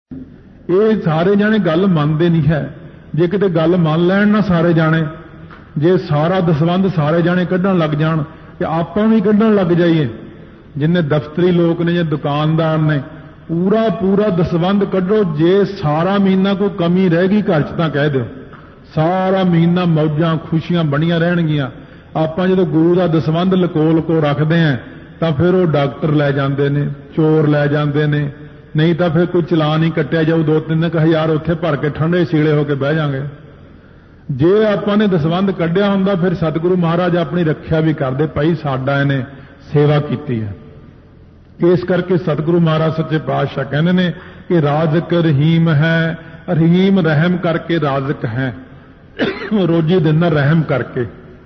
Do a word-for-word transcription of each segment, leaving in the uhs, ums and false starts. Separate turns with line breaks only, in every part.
ਇਹ ਸਾਰੇ ਜਾਣੇ ਗੱਲ ਮੰਨਦੇ ਨਹੀਂ ਹੈ। ਜੇ ਕਿਤੇ ਗੱਲ ਮੰਨ ਲੈਣ ਨਾ ਸਾਰੇ ਜਾਣੇ, ਜੇ ਸਾਰਾ ਦਸਵੰਧ ਸਾਰੇ ਜਾਣੇ ਕੱਢਣ ਲੱਗ ਜਾਣ ਤੇ ਆਪਾਂ ਵੀ ਕੱਢਣ ਲੱਗ ਜਾਈਏ, ਜਿੰਨੇ ਦਫ਼ਤਰੀ ਲੋਕ ਨੇ ਜਾਂ ਦੁਕਾਨਦਾਰ ਨੇ, ਪੂਰਾ ਪੂਰਾ ਦਸਵੰਧ ਕੱਢੋ। ਜੇ ਸਾਰਾ ਮਹੀਨਾ ਕੋਈ ਕਮੀ ਰਹਿ ਗਈ ਘਰ 'ਚ ਤਾਂ ਕਹਿ ਦਿਓ, ਸਾਰਾ ਮਹੀਨਾ ਮੌਜਾਂ ਖੁਸ਼ੀਆਂ ਬਣੀਆਂ ਰਹਿਣਗੀਆਂ। ਆਪਾਂ ਜਦੋਂ ਗੁਰੂ ਦਾ ਦਸਵੰਧ ਲਕੋ ਲਕੋ ਰੱਖਦੇ ਆਂ ਤਾਂ ਫਿਰ ਉਹ ਡਾਕਟਰ ਲੈ ਜਾਂਦੇ ਨੇ, ਚੋਰ ਲੈ ਜਾਂਦੇ ਨੇ, ਨਹੀਂ ਤਾਂ ਫਿਰ ਕੋਈ ਚਲਾਨ ਹੀ ਕੱਟਿਆ ਜਾਊ, ਦੋ ਤਿੰਨ ਕੁ ਹਜ਼ਾਰ ਉੱਥੇ ਭਰ ਕੇ ਠੰਡੇ ਸੀਲੇ ਹੋ ਕੇ ਬਹਿ ਜਾਾਂਗੇ। ਜੇ ਆਪਾਂ ਨੇ ਦਸਵੰਧ ਕੱਢਿਆ ਹੁੰਦਾ ਫਿਰ ਸਤਿਗੁਰੂ ਮਹਾਰਾਜ ਆਪਣੀ ਰੱਖਿਆ ਵੀ ਕਰਦੇ, ਭਾਈ ਸਾਡਾ ਇਹਨੇ ਸੇਵਾ ਕੀਤੀ ਹੈ। ਇਸ ਕਰਕੇ ਸਤਿਗੁਰੂ ਮਹਾਰਾਜ ਸੱਚੇ ਪਾਤਸ਼ਾਹ ਕਹਿੰਦੇ ਨੇ ਕਿ ਰਾਜ਼ਕ ਰਹੀਮ ਹੈ, ਰਹੀਮ ਰਹਿਮ ਕਰਕੇ ਰਾਜ਼ਕ ਹੈ, ਰੋਜੀ ਦਿੰਦਾ ਰਹਿਮ ਕਰਕੇ।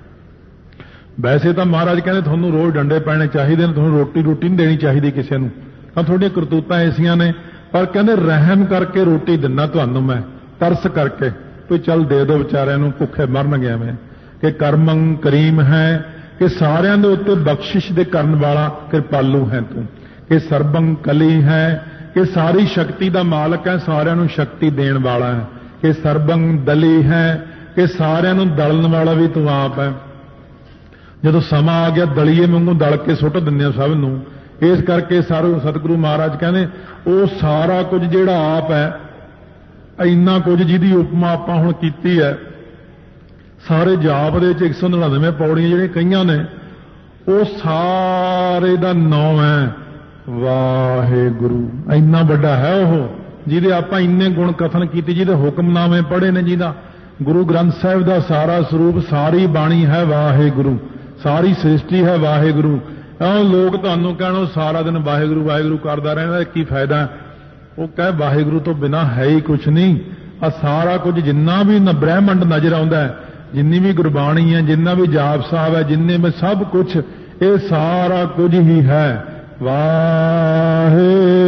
ਵੈਸੇ ਤਾਂ ਮਹਾਰਾਜ ਕਹਿੰਦੇ ਤੁਹਾਨੂੰ ਰੋਜ਼ ਡੰਡੇ ਪੈਣੇ ਚਾਹੀਦੇ ਨੇ, ਤੁਹਾਨੂੰ ਰੋਟੀ ਰੋਟੀ ਨਹੀਂ ਦੇਣੀ ਚਾਹੀਦੀ ਕਿਸੇ ਨੂੰ, ਤਾਂ ਤੁਹਾਡੀਆਂ ਕਰਤੂਤਾਂ ਐਸੀਆਂ ਨੇ, ਪਰ ਕਹਿੰਦੇ ਰਹਿਮ ਕਰਕੇ ਰੋਟੀ ਦਿੰਦਾ ਤੁਹਾਨੂੰ ਮੈਂ, ਤਰਸ ਕਰਕੇ ਵੀ ਚੱਲ ਦੇ ਦਿਓ ਵਿਚਾਰਿਆਂ ਨੂੰ, ਭੁੱਖੇ ਮਰਨਗੇ ਐਵੇਂ। ਕਿ ਕਰਮੰ ਕਰੀਮ ਹੈ, ਕਿ ਸਾਰਿਆਂ ਦੇ ਉੱਤੇ ਬਖਸ਼ਿਸ਼ ਦੇ ਕਰਨ ਵਾਲਾ ਕਿਰਪਾਲੂ ਹੈ ਤੂੰ। ਕਿ ਸਰਬੰ ਕਲੀ ਹੈ, ਕਿ ਸਾਰੀ ਸ਼ਕਤੀ ਦਾ ਮਾਲਕ ਹੈ, ਸਾਰਿਆਂ ਨੂੰ ਸ਼ਕਤੀ ਦੇਣ ਵਾਲਾ ਹੈ। ਕਿ ਸਰਬੰ ਦਲੀ ਹੈ, ਕਿ ਸਾਰਿਆਂ ਨੂੰ ਦਲਣ ਵਾਲਾ ਵੀ ਤੂੰ ਆਪ ਹੈ। ਜਦੋਂ ਸਮਾਂ ਆ ਗਿਆ ਦਲੀਏ ਵਾਂਗੂ ਦਲ ਕੇ ਸੁੱਟ ਦਿੰਦੇ ਸਭ ਨੂੰ। ਇਸ ਕਰਕੇ ਸਾਰੇ ਸਤਿਗੁਰੂ ਮਹਾਰਾਜ ਕਹਿੰਦੇ ਉਹ ਸਾਰਾ ਕੁਝ ਜਿਹੜਾ ਆਪ ਹੈ, ਇੰਨਾ ਕੁਝ ਜਿਹਦੀ ਉਪਮਾ ਆਪਾਂ ਹੁਣ ਕੀਤੀ ਹੈ, ਸਾਰੇ ਜਾਪ ਦੇ ਵਿੱਚ ਇੱਕ ਸੌ ਨੜਿਨਵੇਂ ਪੌੜੀਆਂ ਜਿਹੜੀਆਂ ਕਹੀਆਂ ਨੇ, ਉਹ ਸਾਰੇ ਦਾ ਨਾਮ ਹੈ ਵਾਹਿਗੁਰੂ। ਇੰਨਾ ਵੱਡਾ ਹੈ ਉਹ, ਜਿਹਦੇ ਆਪਾਂ ਇੰਨੇ ਗੁਣ ਕਥਨ ਕੀਤੇ, ਜਿਹਦੇ ਹੁਕਮਨਾਮੇ ਪੜ੍ਹੇ ਨੇ, ਜਿਹਦਾ ਗੁਰੂ ਗ੍ਰੰਥ ਸਾਹਿਬ ਦਾ ਸਾਰਾ ਸਰੂਪ, ਸਾਰੀ ਬਾਣੀ ਹੈ ਵਾਹਿਗੁਰੂ, ਸਾਰੀ ਸ੍ਰਿਸ਼ਟੀ ਹੈ ਵਾਹਿਗੁਰੂ। ਉਹ ਲੋਕ ਤੁਹਾਨੂੰ ਕਹਿਣ ਸਾਰਾ ਦਿਨ ਵਾਹਿਗੁਰੂ ਵਾਹਿਗੁਰੂ ਕਰਦਾ ਰਹਿਣਾ, ਕੀ ਫਾਇਦਾ? ਉਹ ਕਹੇ ਵਾਹਿਗੁਰੂ ਤੋਂ ਬਿਨਾਂ ਹੈ ਹੀ ਕੁਛ ਨਹੀਂ। ਆ ਸਾਰਾ ਕੁਝ ਜਿੰਨਾ ਵੀ ਬ੍ਰਹਿਮੰਡ ਨਜ਼ਰ ਆਉਂਦਾ, ਜਿੰਨੀ ਵੀ ਗੁਰਬਾਣੀ ਹੈ, ਜਿੰਨਾ ਵੀ ਜਾਪ ਸਾਹਿਬ ਹੈ, ਜਿੰਨੇ ਵੀ ਸਭ ਕੁਛ, ਇਹ ਸਾਰਾ ਕੁਝ ਹੀ ਹੈ ਵਾਹਿਗੁਰੂ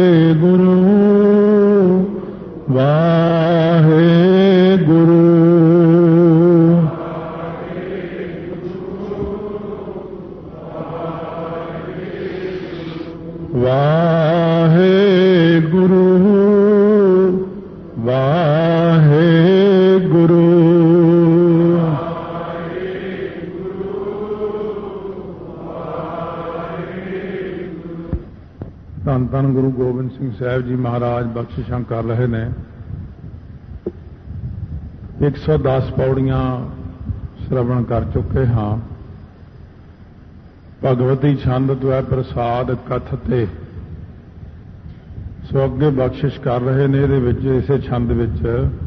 ਵਾਹਿਗੁਰੂ। ਵਾਹਿਗੁਰੂ ਵਾਹਿਗੁਰੂ। ਧੰਨ ਧੰਨ ਗੁਰੂ ਗੋਬਿੰਦ ਸਿੰਘ ਸਾਹਿਬ ਜੀ ਮਹਾਰਾਜ ਬਖਸ਼ਿਸ਼ਾਂ ਕਰ ਰਹੇ ਨੇ। ਇੱਕ ਸੌ ਦਸ ਪੌੜੀਆਂ ਸ਼ਰਵਣ ਕਰ ਚੁੱਕੇ ਹਾਂ। ਭਗਵਤੀ ਛੰਦ ਤਵੈ ਪ੍ਰਸਾਦ ਕਥਤੇ, ਸੋ ਅੱਗੇ ਬਖਸ਼ਿਸ਼ ਕਰ ਰਹੇ ਨੇ ਇਹਦੇ ਵਿੱਚ, ਇਸੇ ਛੰਦ ਵਿੱਚ,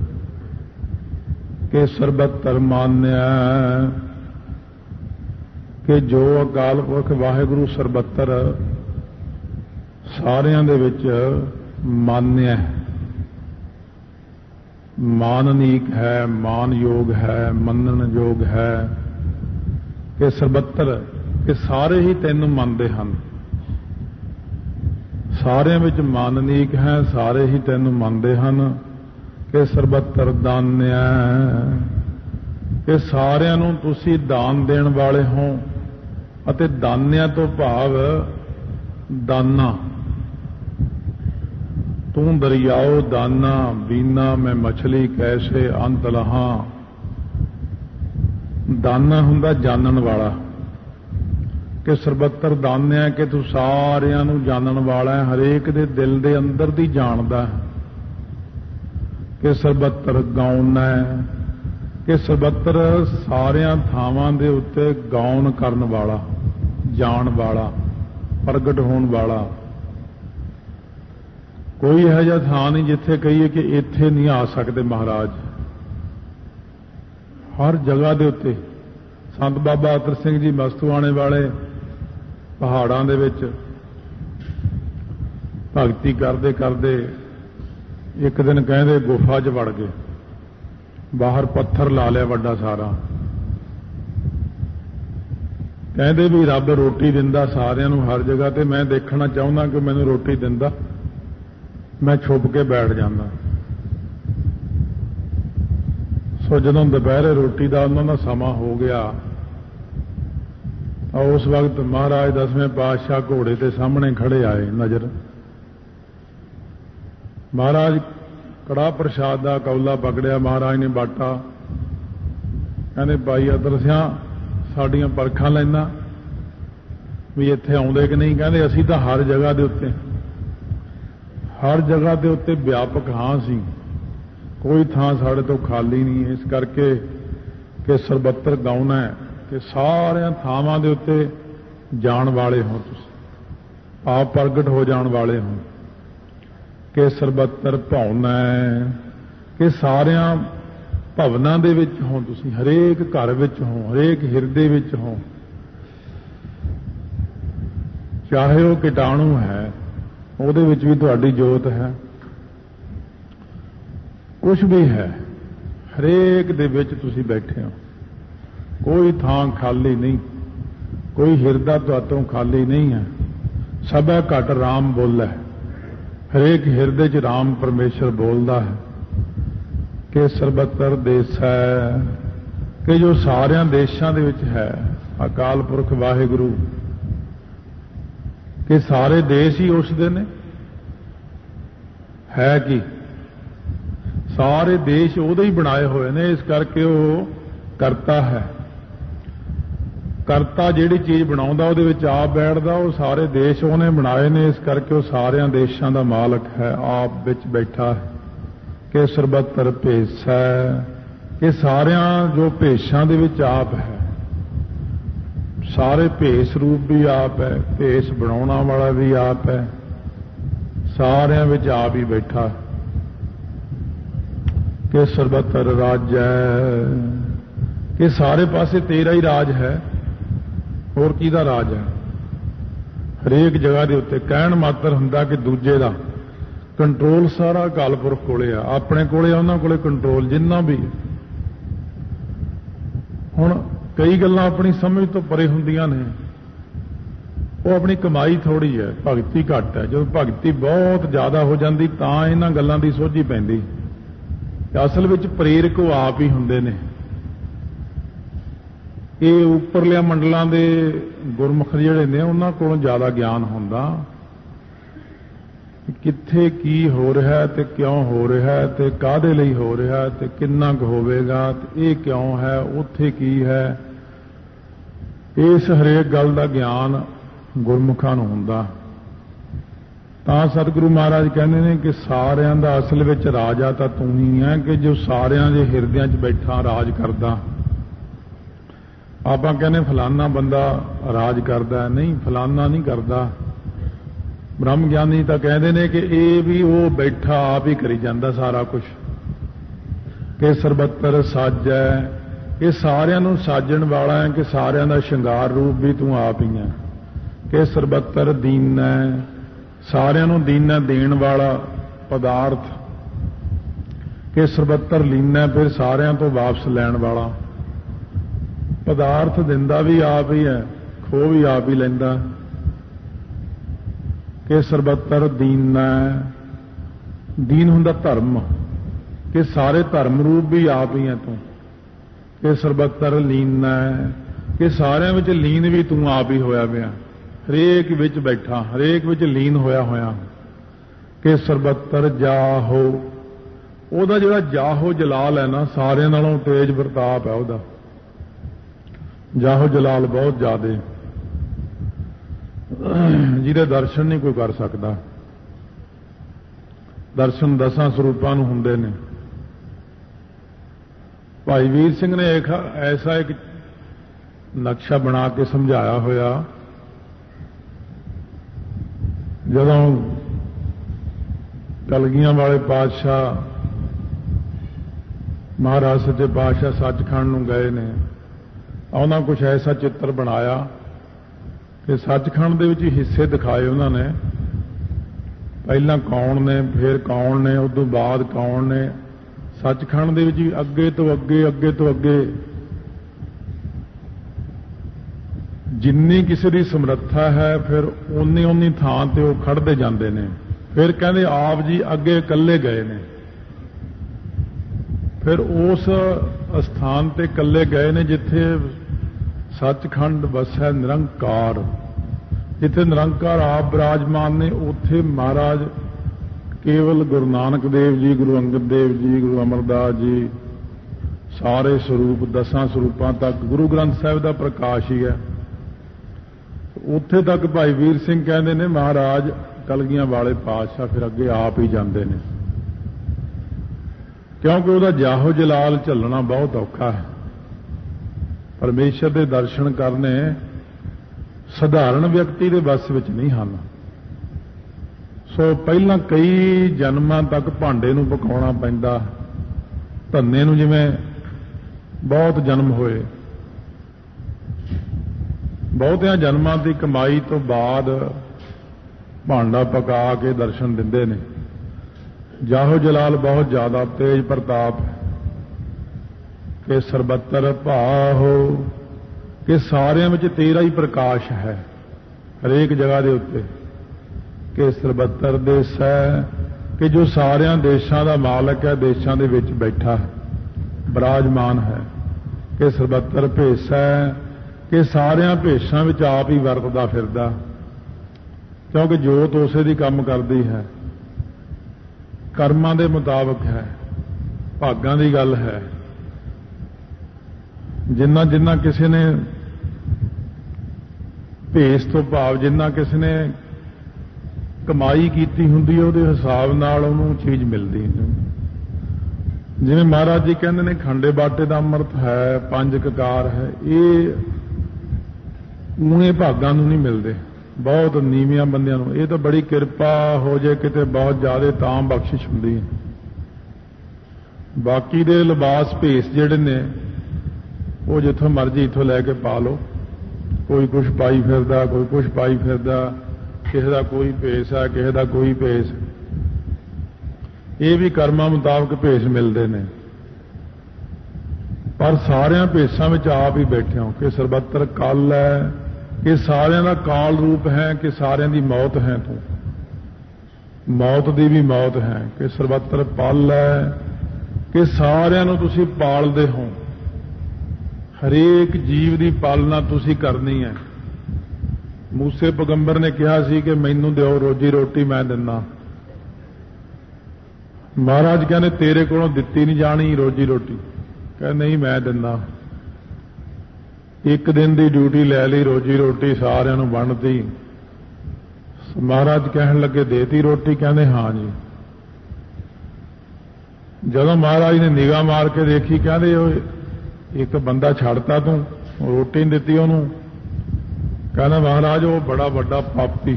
ਕਿ ਸਰਬੱਤਰ ਮਾਨਿਆ, ਕਿ ਜੋ ਅਕਾਲ ਪੁਰਖ ਵਾਹਿਗੁਰੂ ਸਰਬੱਤਰ ਸਾਰਿਆਂ ਦੇ ਵਿੱਚ ਮਾਨਿਆ, ਮਾਨਨੀਕ ਹੈ, ਮਾਨਯੋਗ ਹੈ, ਮੰਨਣਯੋਗ ਹੈ। ਕਿ ਸਰਬੱਤਰ, ਕਿ ਸਾਰੇ ਹੀ ਤੈਨੂੰ ਮੰਨਦੇ ਹਨ, ਸਾਰਿਆਂ ਵਿੱਚ ਮਾਨਨੀਕ ਹੈ, ਸਾਰੇ ਹੀ ਤੈਨੂੰ ਮੰਨਦੇ ਹਨ। ਕਿ ਸਰਬੱਤਰ ਦਾਨਿਆ, ਕਿ ਸਾਰਿਆਂ ਨੂੰ ਤੁਸੀਂ ਦਾਨ ਦੇਣ ਵਾਲੇ ਹੋ। ਅਤੇ ਦਾਨਿਆਂ ਤੋਂ ਭਾਵ ਦਾਨਾ, ਤੂੰ ਦਰਿਆਓ ਦਾਨਾ ਬੀਨਾ ਮੈਂ ਮਛਲੀ ਕੈਸੇ ਅੰਤ ਲਹਾਂ। ਦਾਨਾ ਹੁੰਦਾ ਜਾਣਨ ਵਾਲਾ। ਕਿ ਸਰਬੱਤਰ ਦਾਨਿਆ, ਕਿ ਤੂੰ ਸਾਰਿਆਂ ਨੂੰ ਜਾਣਨ ਵਾਲਾ ਹੈ, ਹਰੇਕ ਦੇ ਦਿਲ ਦੇ ਅੰਦਰ ਦੀ ਜਾਣਦਾ ਹੈ। ਕਿ ਸਰਬੱਤਰ ਗਾਉਣਾ, ਕਿ ਸਰਬੱਤਰ ਸਾਰਿਆਂ ਥਾਵਾਂ ਦੇ ਉੱਤੇ ਗਾਉਣ ਕਰਨ ਵਾਲਾ, ਜਾਣ ਵਾਲਾ, ਪ੍ਰਗਟ ਹੋਣ ਵਾਲਾ। ਕੋਈ ਇਹੋ ਜਿਹਾ ਥਾਂ ਨਹੀਂ ਜਿੱਥੇ ਕਹੀਏ ਕਿ ਇੱਥੇ ਨਹੀਂ ਆ ਸਕਦੇ ਮਹਾਰਾਜ। ਹਰ ਜਗ੍ਹਾ ਦੇ ਉੱਤੇ। ਸੰਤ ਬਾਬਾ ਅਤਰ ਸਿੰਘ ਜੀ ਮਸਤੂਆਣੇ ਵਾਲੇ ਪਹਾੜਾਂ ਦੇ ਵਿੱਚ ਭਗਤੀ ਕਰਦੇ ਕਰਦੇ ਇੱਕ ਦਿਨ ਕਹਿੰਦੇ ਗੁਫਾ 'ਚ ਵੜ ਗਏ, ਬਾਹਰ ਪੱਥਰ ਲਾ ਲਿਆ ਵੱਡਾ ਸਾਰਾ। ਕਹਿੰਦੇ ਵੀ ਰੱਬ ਰੋਟੀ ਦਿੰਦਾ ਸਾਰਿਆਂ ਨੂੰ ਹਰ ਜਗ੍ਹਾ ਤੇ, ਮੈਂ ਦੇਖਣਾ ਚਾਹੁੰਦਾ ਕਿ ਮੈਨੂੰ ਰੋਟੀ ਦਿੰਦਾ। ਮੈਂ ਛੁਪ ਕੇ ਬੈਠ ਜਾਂਦਾ। ਸੋ ਜਦੋਂ ਦੁਪਹਿਰੇ ਰੋਟੀ ਦਾ ਉਹਨਾਂ ਦਾ ਸਮਾਂ ਹੋ ਗਿਆ, ਤਾਂ ਉਸ ਵਕਤ ਮਹਾਰਾਜ ਦਸਵੇਂ ਪਾਤਸ਼ਾਹ ਘੋੜੇ ਤੇ ਸਾਹਮਣੇ ਖੜੇ ਆਏ ਨਜ਼ਰ। ਮਹਾਰਾਜ ਕੜਾਹ ਪ੍ਰਸ਼ਾਦ ਦਾ ਕੌਲਾ ਪਕੜਿਆ। ਮਹਾਰਾਜ ਨੇ ਬਾਟਾ, ਕਹਿੰਦੇ ਭਾਈ ਅਤਰ ਸਿਆਂ ਸਾਡੀਆਂ ਪਰਖਾਂ ਲੈਂਦਾ ਵੀ ਇੱਥੇ ਆਉਂਦੇ ਕਿ ਨਹੀਂ। ਕਹਿੰਦੇ ਅਸੀਂ ਤਾਂ ਹਰ ਜਗ੍ਹਾ ਦੇ ਉੱਤੇ ਹਰ ਜਗ੍ਹਾ ਦੇ ਉੱਤੇ ਵਿਆਪਕ ਹਾਂ ਸੀ, ਕੋਈ ਥਾਂ ਸਾਡੇ ਤੋਂ ਖਾਲੀ ਨਹੀਂ। ਇਸ ਕਰਕੇ ਕਿ ਸਰਬੱਤਰ ਗਾਉਣਾ ਹੈ ਕਿ ਸਾਰਿਆਂ ਥਾਵਾਂ ਦੇ ਉੱਤੇ ਜਾਣ ਵਾਲੇ ਹੋ, ਤੁਸੀਂ ਆਪ ਪ੍ਰਗਟ ਹੋ ਜਾਣ ਵਾਲੇ ਹੋ। ਕਿ ਸਰਬੱਤਰ ਭਾਉਣਾ ਹੈ ਕਿ ਸਾਰਿਆਂ ਭਵਨਾਂ ਦੇ ਵਿੱਚ ਹੋ, ਤੁਸੀਂ ਹਰੇਕ ਘਰ ਵਿੱਚ ਹੋ, ਹਰੇਕ ਹਿਰਦੇ ਵਿੱਚ ਹੋ। ਚਾਹੇ ਉਹ ਕੀਟਾਣੂ ਹੈ, ਉਹਦੇ ਵਿੱਚ ਵੀ ਤੁਹਾਡੀ ਜੋਤ ਹੈ। ਕੁਛ ਵੀ ਹੈ, ਹਰੇਕ ਦੇ ਵਿੱਚ ਤੁਸੀਂ ਬੈਠੇ ਹੋ। ਕੋਈ ਥਾਂ ਖਾਲੀ ਨਹੀਂ, ਕੋਈ ਹਿਰਦਾ ਤੁਹਾਤੋਂ ਖਾਲੀ ਨਹੀਂ ਹੈ। ਸਭਾ ਘਟ ਰਾਮ ਬੋਲੇ, ਹਰੇਕ ਹਿਰਦੇ 'ਚ ਰਾਮ ਪਰਮੇਸ਼ਰ ਬੋਲਦਾ ਹੈ। ਕਿ ਸਰਬੱਤਰ ਦੇਸ ਹੈ, ਕਿ ਜੋ ਸਾਰਿਆਂ ਦੇਸ਼ਾਂ ਦੇ ਵਿੱਚ ਹੈ। ਅਕਾਲ ਪੁਰਖ ਵਾਹਿਗੁਰੂ ਕਿ ਸਾਰੇ ਦੇਸ਼ ਹੀ ਉਸ ਦੇ ਨੇ, ਹੈ ਕਿ ਸਾਰੇ ਦੇਸ਼ ਉਹਦੇ ਹੀ ਬਣਾਏ ਹੋਏ ਨੇ। ਇਸ ਕਰਕੇ ਉਹ ਕਰਤਾ ਹੈ। ਕਰਤਾ ਜਿਹੜੀ ਚੀਜ਼ ਬਣਾਉਂਦਾ ਉਹਦੇ ਵਿੱਚ ਆਪ ਬੈਠਦਾ। ਉਹ ਸਾਰੇ ਦੇਸ਼ ਉਹਨੇ ਬਣਾਏ ਨੇ, ਇਸ ਕਰਕੇ ਉਹ ਸਾਰਿਆਂ ਦੇਸ਼ਾਂ ਦਾ ਮਾਲਕ ਹੈ, ਆਪ ਵਿੱਚ ਬੈਠਾ ਹੈ। ਕਿ ਸਰਬੱਤਰ ਭੇਸ ਹੈ, ਕਿ ਸਾਰਿਆਂ ਜੋ ਭੇਸ਼ਾਂ ਦੇ ਵਿੱਚ ਆਪ ਹੈ। ਸਾਰੇ ਭੇਸ ਰੂਪ ਵੀ ਆਪ ਹੈ, ਭੇਸ ਬਣਾਉਣ ਵਾਲਾ ਵੀ ਆਪ ਹੈ, ਸਾਰਿਆਂ ਵਿੱਚ ਆਪ ਹੀ ਬੈਠਾ। ਕਿ ਸਰਬੱਤਰ ਰਾਜ ਹੈ, ਕਿ ਸਾਰੇ ਪਾਸੇ ਤੇਰਾ ਹੀ ਰਾਜ ਹੈ, ਹੋਰ ਕਿਹਦਾ ਰਾਜ ਹੈ। ਹਰੇਕ ਜਗ੍ਹਾ ਦੇ ਉੱਤੇ ਕਹਿਣ ਮਾਤਰ ਹੁੰਦਾ ਕਿ ਦੂਜੇ ਦਾ ਕੰਟਰੋਲ ਸਾਰਾ ਅਕਾਲ ਪੁਰਖ ਕੋਲੇ ਆ, ਆਪਣੇ ਕੋਲੇ ਆ, ਉਹਨਾਂ ਕੋਲੇ ਕੰਟਰੋਲ ਜਿੰਨਾ ਵੀ। ਹੁਣ ਕਈ ਗੱਲਾਂ ਆਪਣੀ ਸਮਝ ਤੋਂ ਪਰੇ ਹੁੰਦੀਆਂ ਨੇ, ਉਹ ਆਪਣੀ ਕਮਾਈ ਥੋੜੀ ਹੈ, ਭਗਤੀ ਘੱਟ ਹੈ। ਜਦੋਂ ਭਗਤੀ ਬਹੁਤ ਜ਼ਿਆਦਾ ਹੋ ਜਾਂਦੀ ਤਾਂ ਇਹਨਾਂ ਗੱਲਾਂ ਦੀ ਸੋਝੀ ਪੈਂਦੀ। ਅਸਲ ਵਿੱਚ ਪ੍ਰੇਰਕ ਉਹ ਆਪ ਹੀ ਹੁੰਦੇ ਨੇ। ਇਹ ਉੱਪਰਲਿਆਂ ਮੰਡਲਾਂ ਦੇ ਗੁਰਮੁਖ ਜਿਹੜੇ ਨੇ ਉਹਨਾਂ ਕੋਲੋਂ ਜ਼ਿਆਦਾ ਗਿਆਨ ਹੁੰਦਾ, ਕਿੱਥੇ ਕੀ ਹੋ ਰਿਹਾ ਤੇ ਕਿਉਂ ਹੋ ਰਿਹਾ ਤੇ ਕਾਹਦੇ ਲਈ ਹੋ ਰਿਹਾ ਤੇ ਕਿੰਨਾ ਕੁ ਹੋਵੇਗਾ ਤੇ ਇਹ ਕਿਉਂ ਹੈ, ਉੱਥੇ ਕੀ ਹੈ। ਇਸ ਹਰੇਕ ਗੱਲ ਦਾ ਗਿਆਨ ਗੁਰਮੁਖਾਂ ਨੂੰ ਹੁੰਦਾ। ਤਾਂ ਸਤਿਗੁਰੂ ਮਹਾਰਾਜ ਕਹਿੰਦੇ ਨੇ ਕਿ ਸਾਰਿਆਂ ਦਾ ਅਸਲ ਵਿੱਚ ਰਾਜਾ ਤਾਂ ਤੂੰ ਹੀ ਹੈ, ਕਿ ਜੋ ਸਾਰਿਆਂ ਦੇ ਹਿਰਦਿਆਂ 'ਚ ਬੈਠਾ ਰਾਜ ਕਰਦਾ। ਆਪਾਂ ਕਹਿੰਦੇ ਫਲਾਨਾ ਬੰਦਾ ਰਾਜ ਕਰਦਾ, ਨਹੀਂ, ਫਲਾਨਾ ਨਹੀਂ ਕਰਦਾ। ਬ੍ਰਹਮ ਗਿਆਨੀ ਤਾਂ ਕਹਿੰਦੇ ਨੇ ਕਿ ਇਹ ਵੀ ਉਹ ਬੈਠਾ ਆਪ ਹੀ ਕਰੀ ਜਾਂਦਾ ਸਾਰਾ ਕੁਝ। ਕਿ ਸਰਬੱਤਰ ਸਾਜੈ, ਇਹ ਸਾਰਿਆਂ ਨੂੰ ਸਾਜਣ ਵਾਲਾ ਹੈ, ਕਿ ਸਾਰਿਆਂ ਦਾ ਸ਼ਿੰਗਾਰ ਰੂਪ ਵੀ ਤੂੰ ਆਪ ਹੀ ਹੈ। ਕਿ ਸਰਬੱਤਰ ਦੀਨੈ, ਸਾਰਿਆਂ ਨੂੰ ਦੀਨੈ ਦੇਣ ਵਾਲਾ ਪਦਾਰਥ। ਕਿ ਸਰਬੱਤਰ ਲੀਨੈ, ਫਿਰ ਸਾਰਿਆਂ ਤੋਂ ਵਾਪਸ ਲੈਣ ਵਾਲਾ ਪਦਾਰਥ ਦਿੰਦਾ ਵੀ ਆਪ ਹੀ ਹੈ, ਖੋ ਵੀ ਆਪ ਹੀ ਲੈਂਦਾ। ਕਿ ਸਰਬੱਤਰ ਦੀਨੈ, ਦੀਨ ਹੁੰਦਾ ਧਰਮ, ਕਿ ਸਾਰੇ ਧਰਮ ਰੂਪ ਵੀ ਆਪ ਹੀ ਹੈ ਤੂੰ। ਕਿ ਸਰਬੱਤਰ ਲੀਨੈ, ਕਿ ਸਾਰਿਆਂ ਵਿੱਚ ਲੀਨ ਵੀ ਤੂੰ ਆਪ ਹੀ ਹੋਇਆ ਪਿਆ, ਹਰੇਕ ਵਿੱਚ ਬੈਠਾ, ਹਰੇਕ ਵਿੱਚ ਲੀਨ ਹੋਇਆ ਹੋਇਆ। ਕਿ ਸਰਬੱਤਰ ਜਾਹੋ, ਉਹਦਾ ਜਿਹੜਾ ਜਾਹੋ ਜਲਾਲ ਹੈ ਨਾ, ਸਾਰਿਆਂ ਨਾਲੋਂ ਤੇਜ ਪ੍ਰਤਾਪ ਹੈ ਉਹਦਾ। ਜਾਹੋ ਜਲਾਲ ਬਹੁਤ ਜ਼ਿਆਦੇ, ਜਿਹਦੇ ਦਰਸ਼ਨ ਨਹੀਂ ਕੋਈ ਕਰ ਸਕਦਾ। ਦਰਸ਼ਨ ਦਸਾਂ ਸਰੂਪਾਂ ਨੂੰ ਹੁੰਦੇ ਨੇ। ਭਾਈ ਵੀਰ ਸਿੰਘ ਨੇ ਇੱਕ ਐਸਾ ਇੱਕ ਨਕਸ਼ਾ ਬਣਾ ਕੇ ਸਮਝਾਇਆ ਹੋਇਆ, ਜਦੋਂ ਕਲਗੀਆਂ ਵਾਲੇ ਪਾਤਸ਼ਾਹ ਮਹਾਰਾਜ ਸੱਚੇ ਪਾਤਸ਼ਾਹ ਸੱਚਖੰਡ ਨੂੰ ਗਏ ਨੇ, ਉਹਨਾਂ ਕੁਛ ਐਸਾ ਚਿੱਤਰ ਬਣਾਇਆ ਕਿ ਸੱਚਖੰਡ ਦੇ ਵਿੱਚ ਹਿੱਸੇ ਦਿਖਾਏ ਉਹਨਾਂ ਨੇ। ਪਹਿਲਾਂ ਕੌਣ ਨੇ, ਫਿਰ ਕੌਣ ਨੇ, ਉਸ ਤੋਂ ਬਾਅਦ ਕੌਣ ਨੇ। ਸੱਚਖੰਡ ਦੇ ਵਿੱਚ ਅੱਗੇ ਤੋਂ ਅੱਗੇ, ਅੱਗੇ ਤੋਂ ਅੱਗੇ ਜਿੰਨੀ ਕਿਸੇ ਦੀ ਸਮਰੱਥਾ ਹੈ, ਫਿਰ ਉਨੀ ਉਨੀ ਥਾਂ ਤੇ ਉਹ ਖੜਦੇ ਜਾਂਦੇ ਨੇ। ਫਿਰ ਕਹਿੰਦੇ ਆਪ ਜੀ ਅੱਗੇ ਇਕੱਲੇ ਗਏ ਨੇ, ਫਿਰ ਉਸ ਅਸਥਾਨ ਤੇ ਇਕੱਲੇ ਗਏ ਨੇ ਜਿੱਥੇ ਸੱਚਖੰਡ ਵਸੈ ਨਿਰੰਕਾਰ। ਜਿੱਥੇ ਨਿਰੰਕਾਰ ਆਪ ਬਿਰਾਜਮਾਨ ਨੇ, ਉੱਥੇ ਮਹਾਰਾਜ ਕੇਵਲ ਗੁਰੂ ਨਾਨਕ ਦੇਵ ਜੀ, ਗੁਰੂ ਅੰਗਦ ਦੇਵ ਜੀ, ਗੁਰੂ ਅਮਰਦਾਸ ਜੀ, ਸਾਰੇ ਸਰੂਪ ਦਸਾਂ ਸਰੂਪਾਂ ਤੱਕ ਗੁਰੂ ਗ੍ਰੰਥ ਸਾਹਿਬ ਦਾ ਪ੍ਰਕਾਸ਼ ਹੀ ਹੈ। ਉੱਥੇ ਤੱਕ ਭਾਈ ਵੀਰ ਸਿੰਘ ਕਹਿੰਦੇ ਨੇ ਮਹਾਰਾਜ ਕਲਗੀਆਂ ਵਾਲੇ ਪਾਤਸ਼ਾਹ ਫਿਰ ਅੱਗੇ ਆਪ ਹੀ ਜਾਂਦੇ ਨੇ, ਕਿਉਂਕਿ ਉਹਦਾ ਜਾਹੋ ਜਲਾਲ ਝੱਲਣਾ ਬਹੁਤ ਔਖਾ ਹੈ। ਪਰਮੇਸ਼ਰ ਦੇ ਦਰਸ਼ਨ ਕਰਨੇ ਸਧਾਰਨ ਵਿਅਕਤੀ ਦੇ ਵੱਸ ਵਿੱਚ ਨਹੀਂ ਹਨ। ਸੋ ਪਹਿਲਾਂ ਕਈ ਜਨਮਾਂ ਤੱਕ ਭਾਂਡੇ ਨੂੰ ਪਕਾਉਣਾ ਪੈਂਦਾ। ਧੰਨੇ ਨੂੰ ਜਿਵੇਂ ਬਹੁਤ ਜਨਮ ਹੋਏ, ਬਹੁਤਿਆਂ ਜਨਮਾਂ ਦੀ ਕਮਾਈ ਤੋਂ ਬਾਅਦ ਭਾਂਡਾ ਪਕਾ ਕੇ ਦਰਸ਼ਨ ਦਿੰਦੇ ਨੇ। ਜਾਹੋ ਜਲਾਲ ਬਹੁਤ ਜ਼ਿਆਦਾ ਤੇਜ ਪ੍ਰਤਾਪ ਕਿ ਸਰਬੱਤਰ ਭਾਹੋ ਕਿ ਸਾਰਿਆਂ ਵਿੱਚ ਤੇਰਾ ਹੀ ਪ੍ਰਕਾਸ਼ ਹੈ, ਹਰੇਕ ਜਗ੍ਹਾ ਦੇ ਉੱਤੇ। ਕਿ ਸਰਬੱਤਰ ਦੇਸ ਹੈ ਕਿ ਜੋ ਸਾਰਿਆਂ ਦੇਸ਼ਾਂ ਦਾ ਮਾਲਕ ਹੈ, ਦੇਸ਼ਾਂ ਦੇ ਵਿੱਚ ਬੈਠਾ ਹੈ, ਬਿਰਾਜਮਾਨ ਹੈ। ਕਿ ਸਰਬੱਤਰ ਭੇਸ ਹੈ ਕਿ ਸਾਰਿਆਂ ਭੇਸ਼ਾਂ ਵਿੱਚ ਆਪ ਹੀ ਵਰਤਦਾ ਫਿਰਦਾ, ਕਿਉਂਕਿ ਜੋਤ ਉਸੇ ਦੀ ਕੰਮ ਕਰਦੀ ਹੈ, ਕਰਮਾਂ ਦੇ ਮੁਤਾਬਕ ਹੈ, ਭਾਗਾਂ ਦੀ ਗੱਲ ਹੈ। ਜਿੰਨਾ ਜਿੰਨਾ ਕਿਸੇ ਨੇ ਭੇਸ ਤੋਂ ਭਾਵ ਜਿੰਨਾ ਕਿਸੇ ਨੇ ਕਮਾਈ ਕੀਤੀ ਹੁੰਦੀ ਹੈ, ਉਹਦੇ ਹਿਸਾਬ ਨਾਲ ਉਹਨੂੰ ਚੀਜ਼ ਮਿਲਦੀ ਹੈ। ਜਿਵੇਂ ਮਹਾਰਾਜ ਜੀ ਕਹਿੰਦੇ ਨੇ ਖੰਡੇ ਬਾਟੇ ਦਾ ਅੰਮ੍ਰਿਤ ਹੈ, ਪੰਜ ਕਕਾਰ ਹੈ, ਇਹ ਊਣੇ ਭਾਗਾਂ ਨੂੰ ਨਹੀਂ ਮਿਲਦੇ, ਬਹੁਤ ਨੀਵਿਆਂ ਬੰਦਿਆਂ ਨੂੰ। ਇਹ ਤਾਂ ਬੜੀ ਕਿਰਪਾ ਹੋ ਜੇ ਕਿਤੇ ਬਹੁਤ ਜ਼ਿਆਦਾ ਤਾਂ ਬਖਸ਼ਿਸ਼ ਹੁੰਦੀ ਹੈ। ਬਾਕੀ ਦੇ ਲਿਬਾਸ ਭੇਸ ਜਿਹੜੇ ਨੇ ਉਹ ਜਿੱਥੋਂ ਮਰਜ਼ੀ ਇੱਥੋਂ ਲੈ ਕੇ ਪਾ ਲਓ। ਕੋਈ ਕੁਛ ਪਾਈ ਫਿਰਦਾ, ਕੋਈ ਕੁਛ ਪਾਈ ਫਿਰਦਾ, ਕਿਸੇ ਦਾ ਕੋਈ ਭੇਸ ਹੈ, ਕਿਸੇ ਦਾ ਕੋਈ ਭੇਸ। ਇਹ ਵੀ ਕਰਮਾਂ ਮੁਤਾਬਕ ਭੇਸ ਮਿਲਦੇ ਨੇ, ਪਰ ਸਾਰਿਆਂ ਭੇਸਾਂ ਵਿੱਚ ਆਪ ਹੀ ਬੈਠੇ ਹੋ। ਕਿ ਸਰਬੱਤਰ ਕਾਲ ਹੈ ਕਿ ਸਾਰਿਆਂ ਦਾ ਕਾਲ ਰੂਪ ਹੈ, ਕਿ ਸਾਰਿਆਂ ਦੀ ਮੌਤ ਹੈ ਤੂੰ, ਮੌਤ ਦੀ ਵੀ ਮੌਤ ਹੈ। ਕਿ ਸਰਬੱਤਰ ਪਲ ਹੈ ਕਿ ਸਾਰਿਆਂ ਨੂੰ ਤੁਸੀਂ ਪਾਲਦੇ ਹੋ, ਹਰੇਕ ਜੀਵ ਦੀ ਪਾਲਣਾ ਤੁਸੀਂ ਕਰਨੀ ਹੈ। ਮੂਸੇ ਪੈਗੰਬਰ ਨੇ ਕਿਹਾ ਸੀ ਕਿ ਮੈਨੂੰ ਦਿਓ ਰੋਜੀ ਰੋਟੀ, ਮੈਂ ਦਿੰਦਾ। ਮਹਾਰਾਜ ਕਹਿੰਦੇ ਤੇਰੇ ਕੋਲੋਂ ਦਿੱਤੀ ਨਹੀਂ ਜਾਣੀ ਰੋਜੀ ਰੋਟੀ। ਕਹਿੰਦੇ ਨਹੀਂ ਮੈਂ ਦਿੰਦਾ। ਇੱਕ ਦਿਨ ਦੀ ਡਿਊਟੀ ਲੈ ਲਈ, ਰੋਜੀ ਰੋਟੀ ਸਾਰਿਆਂ ਨੂੰ ਵੰਡਤੀ। ਮਹਾਰਾਜ ਕਹਿਣ ਲੱਗੇ ਦੇਤੀ ਰੋਟੀ? ਕਹਿੰਦੇ ਹਾਂ ਜੀ। ਜਦੋਂ ਮਹਾਰਾਜ ਨੇ ਨਿਗਾਹ ਮਾਰ ਕੇ ਦੇਖੀ, ਕਹਿੰਦੇ ਓਏ ਇੱਕ ਬੰਦਾ ਛੱਡਤਾ ਤੂੰ, ਰੋਟੀ ਨਹੀਂ ਦਿੱਤੀ ਉਹਨੂੰ। ਕਹਿੰਦਾ ਮਹਾਰਾਜ ਉਹ ਬੜਾ ਵੱਡਾ ਪਾਪੀ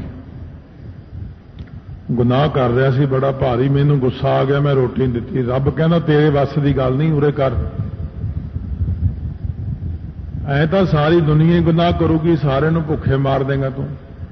ਗੁਨਾਹ ਕਰ ਰਿਹਾ ਸੀ, ਬੜਾ ਭਾਰੀ, ਮੈਨੂੰ ਗੁੱਸਾ ਆ ਗਿਆ, ਮੈਂ ਰੋਟੀ ਨਹੀਂ ਦਿੱਤੀ। ਰੱਬ ਕਹਿੰਦਾ ਤੇਰੇ ਵੱਸ ਦੀ ਗੱਲ ਨਹੀਂ, ਉਰੇ ਕਰ। ਐ ਤਾਂ ਸਾਰੀ ਦੁਨੀਆ ਹੀ ਗੁਨਾਹ ਕਰੂਗੀ, ਸਾਰਿਆਂ ਨੂੰ ਭੁੱਖੇ ਮਾਰ ਦੇਗਾ ਤੂੰ।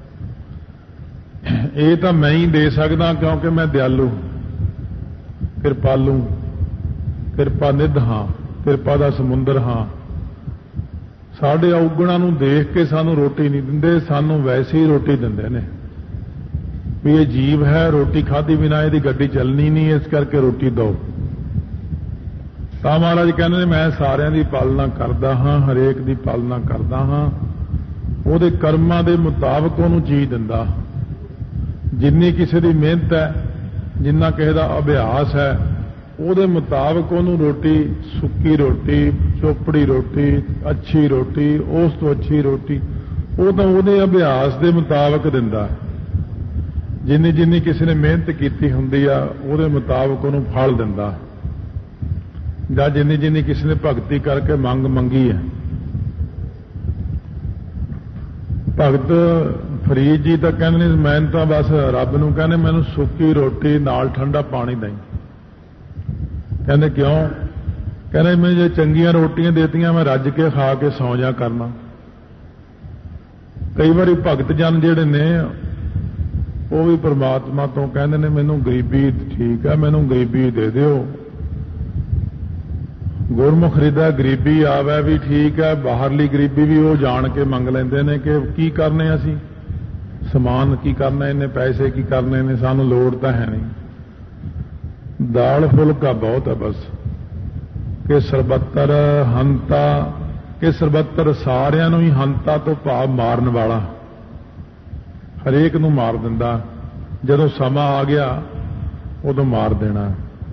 ਇਹ ਤਾਂ ਮੈਂ ਹੀ ਦੇ ਸਕਦਾ, ਕਿਉਂਕਿ ਮੈਂ ਦਿਆਲੂ, ਕਿਰਪਾਲੂ, ਕਿਰਪਾ ਨਿਧ ਹਾਂ, ਕਿਰਪਾ ਦਾ ਸਮੁੰਦਰ ਹਾਂ। ਸਾਡੇ ਔਗੁਣਾਂ ਨੂੰ ਦੇਖ ਕੇ ਸਾਨੂੰ ਰੋਟੀ ਨਹੀਂ ਦਿੰਦੇ, ਸਾਨੂੰ ਵੈਸੇ ਹੀ ਰੋਟੀ ਦਿੰਦੇ ਨੇ ਵੀ ਇਹ ਜੀਵ ਹੈ, ਰੋਟੀ ਖਾਧੀ ਬਿਨਾਂ ਇਹਦੀ ਗੱਡੀ ਚੱਲਣੀ ਨਹੀਂ, ਇਸ ਕਰਕੇ ਰੋਟੀ ਦਿਓ। ਤਾਂ ਮਹਾਰਾਜ ਕਹਿੰਦੇ ਨੇ ਮੈਂ ਸਾਰਿਆਂ ਦੀ ਪਾਲਣਾ ਕਰਦਾ ਹਾਂ, ਹਰੇਕ ਦੀ ਪਾਲਣਾ ਕਰਦਾ ਹਾਂ, ਉਹਦੇ ਕਰਮਾਂ ਦੇ ਮੁਤਾਬਕ ਉਹਨੂੰ ਚੀਜ਼ ਦਿੰਦਾ। ਜਿੰਨੀ ਕਿਸੇ ਦੀ ਮਿਹਨਤ ਹੈ, ਜਿੰਨਾ ਕਿਸੇ ਦਾ ਅਭਿਆਸ ਹੈ, ਉਹਦੇ ਮੁਤਾਬਕ ਉਹਨੂੰ ਰੋਟੀ, ਸੁੱਕੀ ਰੋਟੀ, ਚੋਪੜੀ ਰੋਟੀ, ਅੱਛੀ ਰੋਟੀ, ਉਸ ਤੋਂ ਅੱਛੀ ਰੋਟੀ, ਉਹ ਤਾਂ ਉਹਦੇ ਅਭਿਆਸ ਦੇ ਮੁਤਾਬਕ ਦਿੰਦਾ। ਜਿੰਨੀ ਜਿੰਨੀ ਕਿਸੇ ਨੇ ਮਿਹਨਤ ਕੀਤੀ ਹੁੰਦੀ ਆ, ਉਹਦੇ ਮੁਤਾਬਕ ਉਹਨੂੰ ਫਲ ਦਿੰਦਾ। ਜਾਂ ਜਿੰਨੀ ਜਿੰਨੀ ਕਿਸੇ ਨੇ ਭਗਤੀ ਕਰਕੇ ਮੰਗ ਮੰਗੀ ਹੈ। ਭਗਤ ਫਰੀਦ ਜੀ ਤਾਂ ਕਹਿੰਦੇ ਨੇ ਮੈਂ ਤਾਂ ਬਸ ਰੱਬ ਨੂੰ ਕਹਿੰਦੇ ਮੈਨੂੰ ਸੁੱਕੀ ਰੋਟੀ ਨਾਲ ਠੰਡਾ ਪਾਣੀ ਦੇਈਂ। ਕਹਿੰਦੇ ਕਿਉਂ? ਕਹਿੰਦੇ ਮੈਨੂੰ ਜੇ ਚੰਗੀਆਂ ਰੋਟੀਆਂ ਦੇਤੀਆਂ ਮੈਂ ਰੱਜ ਕੇ ਖਾ ਕੇ ਸੌਂ ਜਾ ਕਰਨਾ। ਕਈ ਵਾਰੀ ਭਗਤ ਜਨ ਜਿਹੜੇ ਨੇ ਉਹ ਵੀ ਪ੍ਰਮਾਤਮਾ ਤੋਂ ਕਹਿੰਦੇ ਨੇ ਮੈਨੂੰ ਗਰੀਬੀ ਠੀਕ ਹੈ, ਮੈਨੂੰ ਗਰੀਬੀ ਦੇ ਦਿਓ। ਗੁਰਮੁਖ ਹਿਰਦਾ ਗਰੀਬੀ ਆਵੇ ਵੀ ਠੀਕ ਹੈ, ਬਾਹਰਲੀ ਗਰੀਬੀ ਵੀ ਉਹ ਜਾਣ ਕੇ ਮੰਗ ਲੈਂਦੇ ਨੇ ਕਿ ਕੀ ਕਰਨੇ ਅਸੀਂ, ਸਮਾਨ ਕੀ ਕਰਨਾ ਇਹਨੇ, ਪੈਸੇ ਕੀ ਕਰਨੇ ਨੇ, ਸਾਨੂੰ ਲੋੜ ਤਾਂ ਹੈ ਨਹੀਂ। ਦਾਲ ਫੁਲਕਾ ਬਹੁਤ ਹੈ ਬਸ। ਕਿ ਸਰਬੱਤਰ ਹੰਤਾ, ਕਿ ਸਰਬੱਤਰ ਸਾਰਿਆਂ ਨੂੰ ਹੀ ਹੰਤਾ ਤੋਂ ਭਾਵ ਮਾਰਨ ਵਾਲਾ, ਹਰੇਕ ਨੂੰ ਮਾਰ ਦਿੰਦਾ। ਜਦੋਂ ਸਮਾਂ ਆ ਗਿਆ ਉਦੋਂ ਮਾਰ ਦੇਣਾ।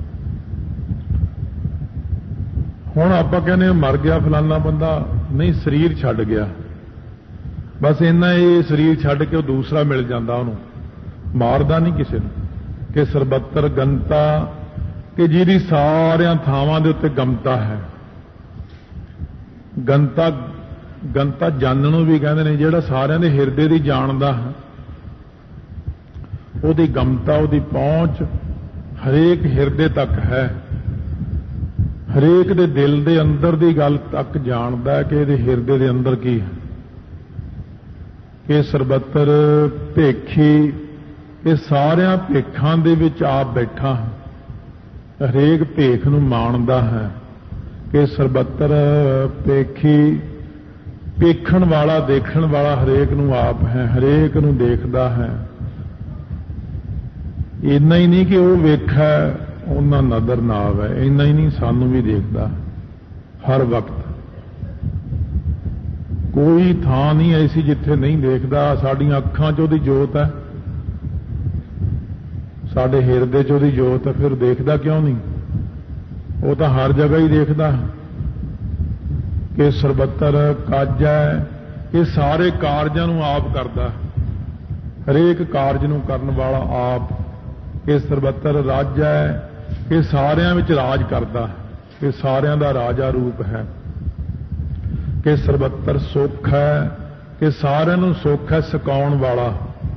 ਹੁਣ ਆਪਾਂ ਕਹਿੰਦੇ ਮਰ ਗਿਆ ਫਲਾਨਾ ਬੰਦਾ, ਨਹੀਂ, ਸਰੀਰ ਛੱਡ ਗਿਆ, ਬਸ ਇੰਨਾ ਇਹ ਸਰੀਰ ਛੱਡ ਕੇ ਉਹ ਦੂਸਰਾ ਮਿਲ ਜਾਂਦਾ, ਉਹਨੂੰ ਮਾਰਦਾ ਨਹੀਂ ਕਿਸੇ ਨੂੰ। ਕਿ ਸਰਬੱਤਰ ਗੰਤਾ, ਕਿ ਜਿਹਦੀ ਸਾਰਿਆਂ ਥਾਵਾਂ ਦੇ ਉੱਤੇ ਗਮਤਾ ਹੈ। ਗੰਤਾ ਗੰਤਾ ਜਾਣਨ ਨੂੰ ਵੀ ਕਹਿੰਦੇ ਨੇ, ਜਿਹੜਾ ਸਾਰਿਆਂ ਦੇ ਹਿਰਦੇ ਦੀ ਜਾਣਦਾ ਹੈ, ਉਹਦੀ ਗਮਤਾ, ਉਹਦੀ ਪਹੁੰਚ ਹਰੇਕ ਹਿਰਦੇ ਤੱਕ ਹੈ। ਹਰੇਕ ਦੇ ਦਿਲ ਦੇ ਅੰਦਰ ਦੀ ਗੱਲ ਤੱਕ ਜਾਣਦਾ ਹੈ ਕਿ ਇਹਦੇ ਹਿਰਦੇ ਦੇ ਅੰਦਰ ਕੀ ਹੈ। ਕਿ ਸਰਬੱਤਰ ਭੇਖੀ, ਇਹ ਸਾਰਿਆਂ ਭੇਖਾਂ ਦੇ ਵਿੱਚ ਆਪ ਬੈਠਾ ਹੈ, ਹਰੇਕ ਭੇਖ ਨੂੰ ਮਾਣਦਾ ਹੈ। ਕਿ ਸਰਬੱਤਰ ਭੇਖੀ, ਭੇਖਣ ਵਾਲਾ, ਦੇਖਣ ਵਾਲਾ ਹਰੇਕ ਨੂੰ ਆਪ ਹੈ, ਹਰੇਕ ਨੂੰ ਦੇਖਦਾ ਹੈ। ਇੰਨਾ ਹੀ ਨਹੀਂ ਕਿ ਉਹ ਵੇਖਾ ਉਹਨਾਂ ਨਜ਼ਰ ਨਾ ਆਵੇ, ਇੰਨਾ ਹੀ ਨਹੀਂ, ਸਾਨੂੰ ਵੀ ਦੇਖਦਾ ਹਰ ਵਕਤ। ਕੋਈ ਥਾਂ ਨਹੀਂ ਐਸੀ ਜਿੱਥੇ ਨਹੀਂ ਦੇਖਦਾ। ਸਾਡੀਆਂ ਅੱਖਾਂ 'ਚ ਉਹਦੀ ਜੋਤ ਹੈ, ਸਾਡੇ ਹਿਰਦੇ 'ਚ ਉਹਦੀ ਜੋਤ ਹੈ, ਫਿਰ ਦੇਖਦਾ ਕਿਉਂ ਨਹੀਂ? ਉਹ ਤਾਂ ਹਰ ਜਗ੍ਹਾ ਹੀ ਦੇਖਦਾ। ਕਿ ਸਰਬੱਤਰ ਕਾਜ ਹੈ, ਇਹ ਸਾਰੇ ਕਾਰਜਾਂ ਨੂੰ ਆਪ ਕਰਦਾ, ਹਰੇਕ ਕਾਰਜ ਨੂੰ ਕਰਨ ਵਾਲਾ ਆਪ। ਕਿ ਸਰਬੱਤਰ ਰਾਜ ਹੈ, ਕਿ ਸਾਰਿਆਂ ਵਿੱਚ ਰਾਜ ਕਰਦਾ, ਕਿ ਸਾਰਿਆਂ ਦਾ ਰਾਜਾ ਰੂਪ ਹੈ। ਕਿ ਸਰਬੱਤਰ ਸੁੱਖ ਹੈ, ਕਿ ਸਾਰਿਆਂ ਨੂੰ ਸੁੱਖ ਹੈ, ਸਕਾਉਣ ਵਾਲਾ,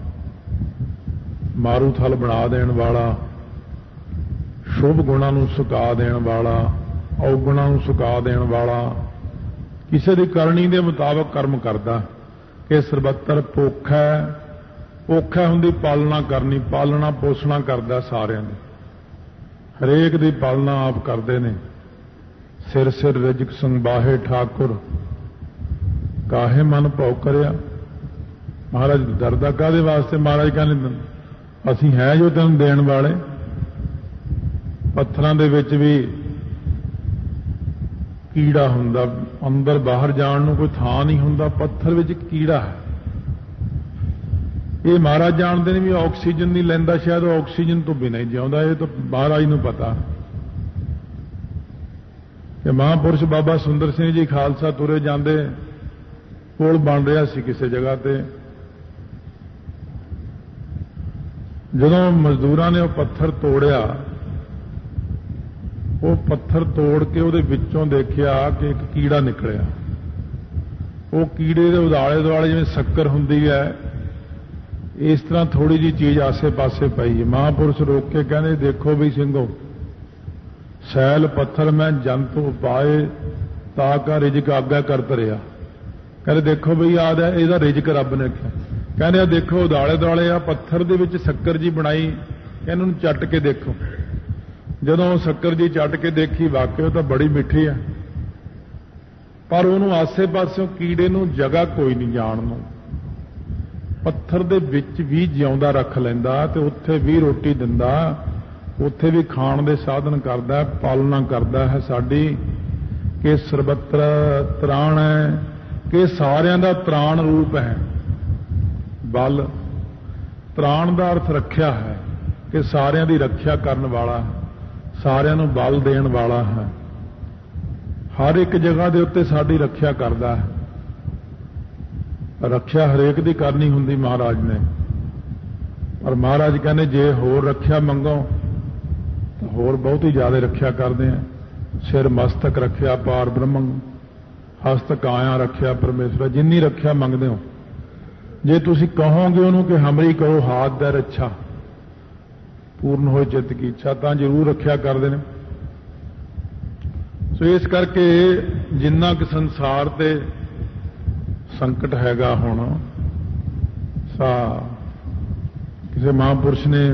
ਮਾਰੂ ਥਲ ਬਣਾ ਦੇਣ ਵਾਲਾ, ਸ਼ੁਭ ਗੁਣਾਂ ਨੂੰ ਸੁਕਾ ਦੇਣ ਵਾਲਾ, ਔਗੁਣਾਂ ਨੂੰ ਸੁਕਾ ਦੇਣ ਵਾਲਾ, ਕਿਸੇ ਦੀ ਕਰਨੀ ਦੇ ਮੁਤਾਬਕ ਕਰਮ ਕਰਦਾ। ਕਿ ਸਰਬੱਤਰ ਭੁੱਖ ਹੈ, ਭੁੱਖ ਹੈ ਹੁੰਦੀ ਪਾਲਣਾ ਕਰਨੀ, ਪਾਲਣਾ ਪੋਸਣਾ ਕਰਦਾ ਸਾਰਿਆਂ ਦੀ, ਹਰੇਕ ਦੀ ਪਾਲਣਾ ਆਪ ਕਰਦੇ ਨੇ। ਸਿਰ ਸਿਰ ਰਿਜਕ ਸੰਭਾਹੇ ਠਾਕੁਰ, ਕਾਹੇ ਮਨ ਭਉ ਕਰਿਆ। ਮਹਾਰਾਜ ਡਰਦਾ ਕਾਹਦੇ ਵਾਸਤੇ? ਮਹਾਰਾਜ ਕਹਿੰਦੇ ਅਸੀਂ ਹੈ ਜੋ ਤੈਨੂੰ ਦੇਣ ਵਾਲੇ। ਪੱਥਰਾਂ ਦੇ ਵਿੱਚ ਵੀ ਕੀੜਾ ਹੁੰਦਾ, ਅੰਦਰ ਬਾਹਰ ਜਾਣ ਨੂੰ ਕੋਈ ਥਾਂ ਨਹੀਂ ਹੁੰਦਾ, ਪੱਥਰ ਵਿੱਚ ਕੀੜਾ ਹੈ। ਇਹ ਮਹਾਰਾਜ ਜਾਣਦੇ ਨੇ ਵੀ ਆਕਸੀਜਨ ਨਹੀਂ ਲੈਂਦਾ, ਸ਼ਾਇਦ ਉਹ ਆਕਸੀਜਨ ਤੋਂ ਬਿਨਾਂ ਹੀ ਜਿਉਂਦਾ। ਇਹ ਤਾਂ ਮਹਾਰਾਜ ਨੂੰ ਪਤਾ। ਕਿ ਮਹਾਂਪੁਰਸ਼ ਬਾਬਾ ਸੁੰਦਰ ਸਿੰਘ ਜੀ ਖਾਲਸਾ ਤੁਰੇ ਜਾਂਦੇ, ਪੁਲ ਬਣ ਰਿਹਾ ਸੀ ਕਿਸੇ ਜਗ੍ਹਾ ਤੇ, ਜਦੋਂ ਮਜ਼ਦੂਰਾਂ ਨੇ ਉਹ ਪੱਥਰ ਤੋੜਿਆ, ਉਹ ਪੱਥਰ ਤੋੜ ਕੇ ਉਹਦੇ ਵਿੱਚੋਂ ਦੇਖਿਆ ਕਿ ਇੱਕ ਕੀੜਾ ਨਿਕਲਿਆ। ਉਹ ਕੀੜੇ ਦੇ ਉਦਾਲੇ ਦੁਆਲੇ ਜਿਵੇਂ ਸ਼ੱਕਰ ਹੁੰਦੀ ਹੈ, ਇਸ ਤਰ੍ਹਾਂ ਥੋੜੀ ਜਿਹੀ ਚੀਜ਼ ਆਸੇ-ਪਾਸੇ ਪਈ ਹੈ। ਮਹਾਂਪੁਰਸ਼ ਰੋਕ ਕੇ ਕਹਿੰਦੇ, ਦੇਖੋ ਵੀ ਸਿੰਘੋ, ਸੈਲ ਪੱਥਰ ਮੈਂ ਜੰਤ ਉਪਾਏ ਤਾ ਕਾ ਰਿਜਕ ਆਗਾ ਕਰਤ ਰਿਹਾ। ਕਹਿੰਦੇ ਦੇਖੋ ਬਈ ਆਦ ਹੈ, ਇਹਦਾ ਰਿਜਕ ਰੱਬ ਨੇ ਕਿਹਾ। ਕਹਿੰਦੇ ਆ ਦੇਖੋ ਉਦਾਲੇ ਦੁਆਲੇ ਆ ਪੱਥਰ ਦੇ ਵਿੱਚ ਸ਼ੱਕਰ ਜੀ ਬਣਾਈ, ਇਹਨਾਂ ਨੂੰ ਚੱਟ ਕੇ ਦੇਖੋ। ਜਦੋਂ ਸ਼ੱਕਰ ਜੀ ਚੱਟ ਕੇ ਦੇਖੀ, ਵਾਕਿਆ ਤਾਂ ਬੜੀ ਮਿੱਠੀ ਆ, ਪਰ ਉਹਨੂੰ ਆਸੇ-ਪਾਸਿਓਂ ਕੀੜੇ ਨੂੰ ਜਗ੍ਹਾ ਕੋਈ ਨਹੀਂ ਜਾਣ ਨੂੰ। ਪੱਥਰ ਦੇ ਵਿੱਚ ਵੀ ਜਿਉਂਦਾ ਰੱਖ ਲੈਂਦਾ ਤੇ ਉੱਥੇ ਵੀ ਰੋਟੀ ਦਿੰਦਾ, ਉੱਥੇ ਵੀ ਖਾਣ ਦੇ ਸਾਧਨ ਕਰਦਾ, ਪਾਲਣਾ ਕਰਦਾ ਹੈ ਸਾਡੀ। ਕਿ ਸਰਬੱਤਰ ਤਰਾਣ ਹੈ, ਕਿ ਸਾਰਿਆਂ ਦਾ ਤਰਾਣ ਰੂਪ ਹੈ। ਬਲ, ਤਰਾਣ ਦਾ ਅਰਥ ਰੱਖਿਆ ਹੈ, ਕਿ ਸਾਰਿਆਂ ਦੀ ਰੱਖਿਆ ਕਰਨ ਵਾਲਾ, ਸਾਰਿਆਂ ਨੂੰ ਬਲ ਦੇਣ ਵਾਲਾ ਹੈ। ਹਰ ਇੱਕ ਜਗ੍ਹਾ ਦੇ ਉੱਤੇ ਸਾਡੀ ਰੱਖਿਆ ਕਰਦਾ ਹੈ। ਰੱਖਿਆ ਹਰੇਕ ਦੀ ਕਰਨੀ ਹੁੰਦੀ ਮਹਾਰਾਜ ਨੇ, ਪਰ ਮਹਾਰਾਜ ਕਹਿੰਦੇ ਜੇ ਹੋਰ ਰੱਖਿਆ ਮੰਗੋ ਤਾਂ ਹੋਰ ਬਹੁਤ ਹੀ ਜ਼ਿਆਦਾ ਰੱਖਿਆ ਕਰਦੇ ਆ। ਸਿਰ ਮਸਤਕ ਰੱਖਿਆ ਪਾਰ ਬ੍ਰਹਮੰ, ਹਸਤ ਕਾਇਆ ਰੱਖਿਆ ਪਰਮੇਸ਼ਵਰ। ਜਿੰਨੀ ਰੱਖਿਆ ਮੰਗਦੇ ਹੋ, ਜੇ ਤੁਸੀਂ ਕਹੋਗੇ ਉਹਨੂੰ ਕਿ ਹਮਰੀ ਕਹੋ ਹਾਥ ਦਾ ਰੱਛਾ, ਪੂਰਨ ਹੋਏ ਚਿੱਤ ਕੀ ਇੱਛਾ, ਤਾਂ ਜ਼ਰੂਰ ਰੱਖਿਆ ਕਰਦੇ ਨੇ। ਸੋ ਇਸ ਕਰਕੇ ਜਿੰਨਾ ਕਿ ਸੰਸਾਰ ਤੇ ਸੰਕਟ ਹੈਗਾ ਹੁਣ, ਸਾ ਕਿਸੇ ਮਹਾਂਪੁਰਸ਼ ਨੇ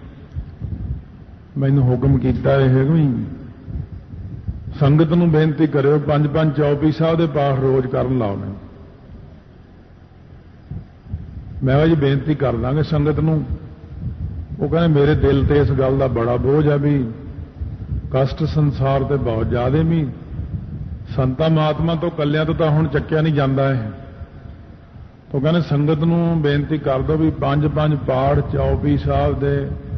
ਮੈਨੂੰ ਹੁਕਮ ਕੀਤਾ, ਇਹ ਵੀ ਸੰਗਤ ਨੂੰ ਬੇਨਤੀ ਕਰਿਓ ਪੰਜ ਪੰਜ ਚੌਪਈ ਸਾਹਿਬ ਦੇ ਪਾਠ ਰੋਜ਼ ਕਰਨ ਲਾਉਣੇ। ਮੈਂ ਕਿਹਾ ਜੀ ਬੇਨਤੀ ਕਰ ਦਾਂਗੇ ਸੰਗਤ ਨੂੰ। ਉਹ ਕਹਿੰਦੇ ਮੇਰੇ ਦਿਲ ਤੇ ਇਸ ਗੱਲ ਦਾ ਬੜਾ ਬੋਝ ਹੈ ਵੀ ਕਸ਼ਟ ਸੰਸਾਰ ਤੇ ਬਹੁਤ ਜ਼ਿਆਦੇ, ਵੀ ਸੰਤਾਂ ਮਹਾਤਮਾ ਤੋਂ ਕੱਲਿਆਂ ਤੋਂ ਤਾਂ ਹੁਣ ਚੱਕਿਆ ਨਹੀਂ ਜਾਂਦਾ ਹੈ। ਉਹ ਕਹਿੰਦੇ ਸੰਗਤ ਨੂੰ ਬੇਨਤੀ ਕਰ ਦਿਓ ਵੀ ਪੰਜ ਪੰਜ ਪਾਠ ਚੌਪਈ ਸਾਹਿਬ ਦੇ